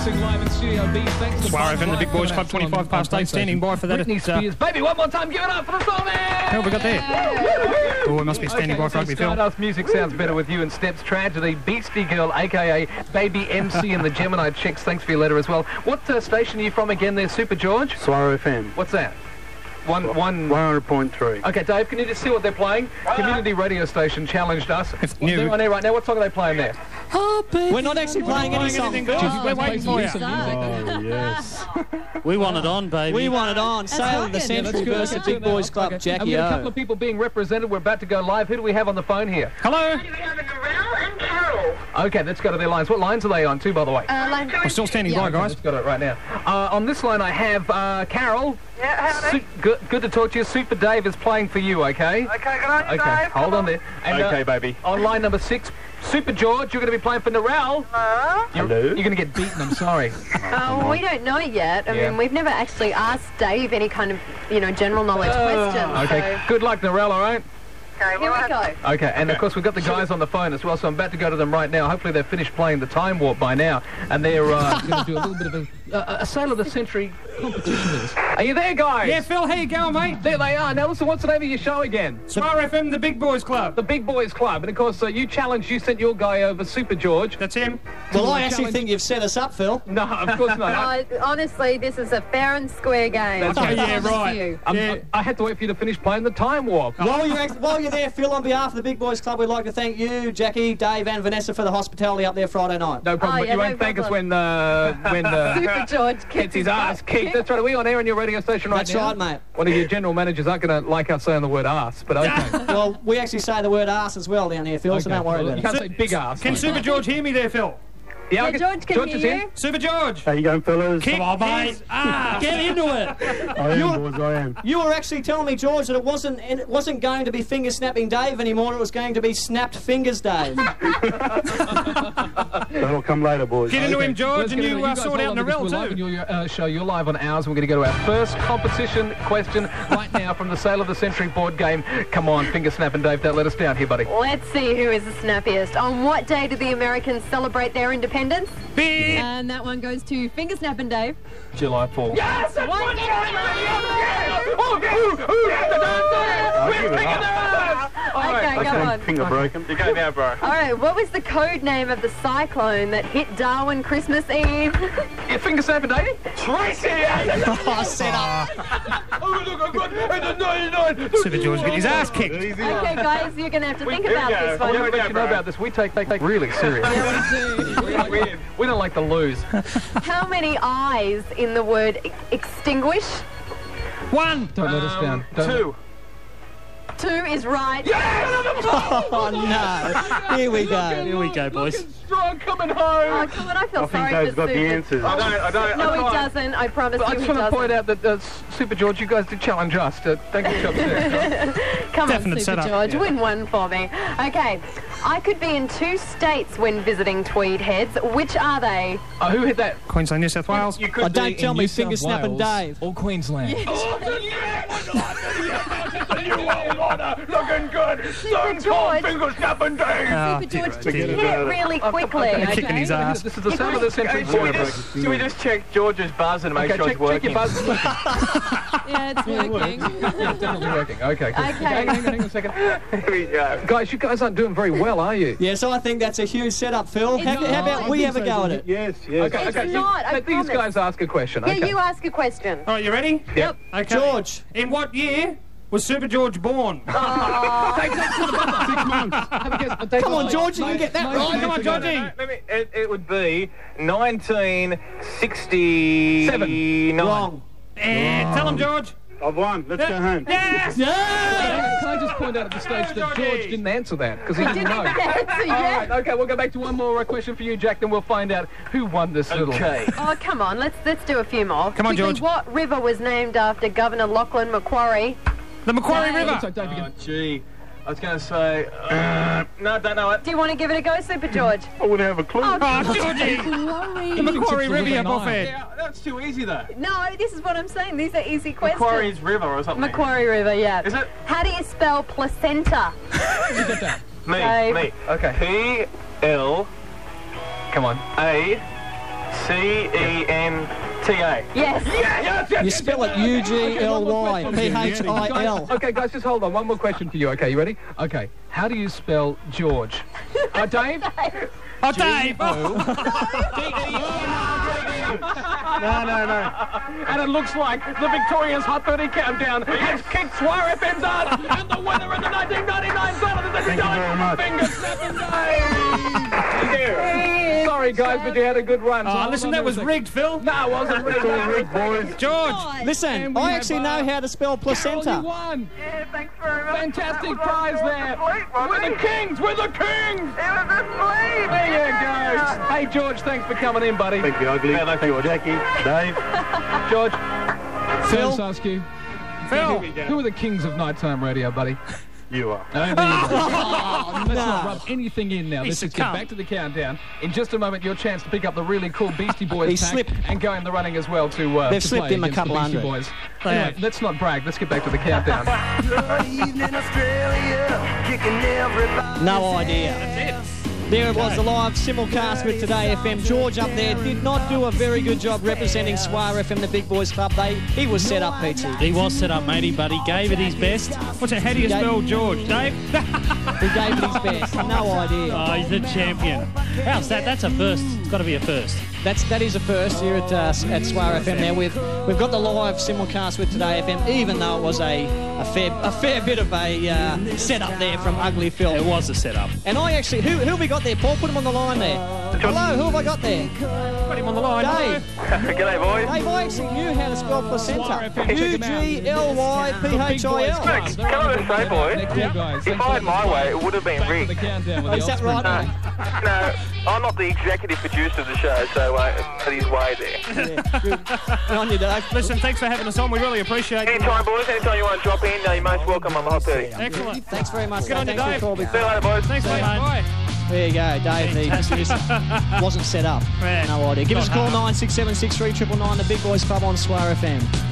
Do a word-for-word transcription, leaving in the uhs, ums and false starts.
Featuring live in Studio B. Thanks to Swara F M, the Big Boys Club, twenty-five past eight, standing by for that. Britney Spears, uh, baby, one more time, give it up for the song there! What have we got there? Oh, it must be standing okay, by for rugby, Phil. Stardust music sounds better with you and Steps Tragedy. Beastie Girl, a k a. Baby M C and the Gemini Chicks. Thanks for your letter as well. What uh, station are you from again there, Super George? Swara F M. What's that? One, one... one hundred point three. Okay, Dave, can you just see what they're playing? Community radio station challenged us. It's Well, new. they're on air right now. What song are they playing there? We're not actually playing any song. Oh, we're waiting for you. Oh, yes. We want it on, baby. We want it on. Sail of the Century good. versus Okay, Big Boys Club, okay. And Jackie we've got a couple O. of people being represented. We're about to go live. Who do we have on the phone here? Hello? We have Narelle and Carol. Okay, let's go to their lines. What lines are they on, too, by the way? Uh, line We're still standing by, guys. Let's got it right now. Uh, on this line, I have uh, Carol. Yeah, howdy. Su- good, good to talk to you. Super Dave is playing for you, okay? Okay, good on you, Okay, Dave. hold on there. And, Okay, uh, baby. on line number six, Super George, you're going to be playing for Narelle. Hello? You're, Hello? You're going to get beaten, I'm sorry. Oh, we don't know yet. I Yeah. mean, we've never actually asked Dave any kind of, you know, general knowledge questions. Okay, So good luck, Narelle, all right? Okay, here well, we go. Okay, and of course we've got the guys on the phone as well, so I'm about to go to them right now. Hopefully they've finished playing the Time Warp by now, and they're uh, going to do a little bit of a, uh, a Sail of the Century competition with us. Are you there, guys? Yeah, Phil, how you going, mate? There they are. Now listen, what's the name of your show again? Swara F M, the Big Boys Club. The Big Boys Club. And of course, uh, you challenged, you sent your guy over, Super George. That's him. Well, I actually think you've set us up, Phil. No, of course not. I, Uh, honestly, this is a fair and square game. That's Oh, right. yeah, I promise right. you. I'm- Yeah. I, I had to wait for you to finish playing the Time Warp. While you're, ex- while you're there, Phil, on behalf of the Big Boys Club, we'd like to thank you, Jackie, Dave and Vanessa for the hospitality up there Friday night. No problem, Oh, but yeah, you no won't thank us problem. when, uh, when uh, Super George gets kicks his ass kicked. That's right. Are we on air on your radio station right That's now? right, mate. One of your general managers aren't going to like us saying the word ass, but okay. Well, we actually say the word arse as well down here, Phil, so Okay. don't worry Well, about you it. can't say big ass. Can Super George hear me there, Phil? Yeah, Yeah, I can- George can George is hear in. you. Super George! How you going, fellas? Kick Come on, mate. his ass. Get into it. I am, boys, I am. You were actually telling me, George, that it wasn't it wasn't going to be finger snapping Dave anymore. It was going to be snapped fingers Dave. That'll come later, boys. Get into him, George, Let's and get you into it. uh, guys sort hold out on because Narelle, we're live too. on your uh, show. You're live on ours. We're going to go to our first competition question right now from the Sail of the Century board game. Come on, finger snap and Dave, don't let us down here, buddy. Let's see who is the snappiest. On what day do the Americans celebrate their independence? Big. And that one goes to Finger Snap and Dave. July fourth. Yes! One I'll give it up. Okay, I go can't on. finger broken. You go now, bro. All right, what was the code name of the cyclone that hit Darwin Christmas Eve? Yeah, finger snap and Dave? Tracy! Oh, set up. Super George get his ass kicked. Okay, guys, you're going to have to think here we about go. this I one. want to let you know bro. about this. We take, take, take really serious. we, don't like, we don't like to lose. How many eyes in the word e- extinguish? One. Don't let us down. Don't Two. Two is right. Oh, no. Here we go. Here we go, boys. Looking strong coming Oh, home. come on, I feel I think sorry Dave's for got the Super. answers. I don't, I don't. No, I he can't. doesn't. I promise But I you just he want to point doesn't. out that, uh, Super George, you guys did challenge us to don't get you upset. Come Definite on, Super setup. George, Yeah. win one for me. Okay, I could be in two states when visiting Tweed Heads. Which are they? uh, who hit that? Queensland, New South Wales. You could Oh, don't be tell in me New finger South snapping Wales Dave. or Queensland. Looking good. Super George, Finger snapping Dave. Oh, Super George, just dear. hit it really quickly, Kicking okay? his ass. This is the Sail of the Century Should we board. just, should we just check George's buzzer to make Okay, sure check, it's check your working? buzz. Yeah, it's working. Yeah, definitely working. Okay, cool. Okay. Hang on, hang on a second. Here we go. Guys, you guys aren't doing very well, are you? Yeah, so I think that's a huge setup, Phil. It's How, how not. about we have a go at it? Yes, yes. Okay, It's okay. you- not, I let these promise. guys ask a question. Yeah, Okay. you ask a question. All right, you ready? Yep. Okay. George. In what year was Super George born? Six months. Have a guess. Dave, Come on, Dave, George, you can Dave, get that Dave, right. Dave, Come on, Dave, Georgie. Dave. Let me, it, it would be nineteen sixty-nine. Wrong. Eh, tell him, George. I've won. Let's go home. Yes! Yeah! Can I just point out at this stage that Georgie. George didn't answer that because he didn't know. Answer, All yeah. right, okay, we'll go back to one more uh, question for you, Jack, then we'll find out who won this little... Okay. Oh, come on, let's let's do a few more. Come on, Quickly, George. What river was named after Governor Lachlan Macquarie? The Macquarie Dave. River. So, Dave, again. Oh, gee. I was going to say... Uh, no, don't know it. Do you want to give it a go, Super George? I wouldn't have a clue. Oh, Oh, Georgie. The Macquarie River, you buffhead. Yeah, that's too easy, though. No, this is what I'm saying. These are easy questions. Macquarie's River or something. Macquarie River, yeah. Is it? How do you spell placenta? You get that. Me, Dave. me. Okay. P L Come on. A C E N T A. Yes. Yes, yes, You spell it U G L Y P H I L. Okay, guys, just hold on. One more question for you. Okay, you ready? Okay. How do you spell George? Uh, Dave? Oh, Dave! No, no, no. And it looks like the Victoria's Hot thirty Countdown has kicked Swire F M's ass, and the winner of the nineteen ninety-nine title is Thank you very much. Finger snapping Dave. Sorry, guys, but you had a good run. So Oh, hold listen, on that a was second. rigged, Phil. No, it wasn't rigged. It's all rigged, boys. George! Listen, And we I have, actually uh, know how to spell Carol, you placenta. won. Yeah, thanks very much. Fantastic That was prize on there. the fleet, wasn't We're the it? kings. We're the kings. It was asleep. There you go. Hey, George, thanks for coming in, buddy. Thank you, Ugly. Yeah, thank you, Jackie, Dave. George, Phil? Phil Saskew. Phil! Who are the kings of nighttime radio, buddy? You are. Oh, there you go. Let's not rub anything in now. He Let's just get succumbed. back to the countdown. In just a moment, your chance to pick up the really cool Beastie Boys He pack slipped. and go in the running as well to uh, They've to slipped play him a against couple the Beastie hundred. Boys. They Anyway, have. let's not brag. Let's get back to the countdown. No idea. There it was, the live simulcast with Today F M. George up there did not do a very good job representing Swire F M, the Big Boys Club. They He was set up, Pete. He was set up, matey, but he gave it his best. What's it? How do you Dave. spell George, Dave? He gave it his best. No idea. Oh, he's the champion. How's that? That's a first. It's got to be a first. That's that is a first here at uh, at Swire F M. Now we've we've got the live simulcast with Today F M, even though it was a a fair a fair bit of a uh, setup there from Ugly Phil. It was a setup. And I actually who who have we got there? Paul, put him on the line there. Hello, who have I got there? Put him on the line. Dave. G'day, boys. Dave, I actually knew how to spell placenta. F M, check U him out. G L Y P H I L. Thanks. Can I just say, boys, They're cool guys. if I had my way, it would have been Back to rigged. the countdown with Oh, the is that Osprey. right? No, I'm not the executive producer of the show, so uh, but he's way there. Yeah, good. Good on you, Dave. Listen, thanks for having us on. We really appreciate it. Anytime, boys, anytime you want to drop in, uh, you're most welcome on the Hot thirty. Excellent. Thanks very much. Good on you, Thanks for Dave. the call, big See you later, boys. Thanks, mate. mate. Bye. There you go, Dave. He just, just wasn't set up. Man. No idea. Give us a Not call, hard. nine six seven six three nine nine nine, the Big Boys Club on Swire F M.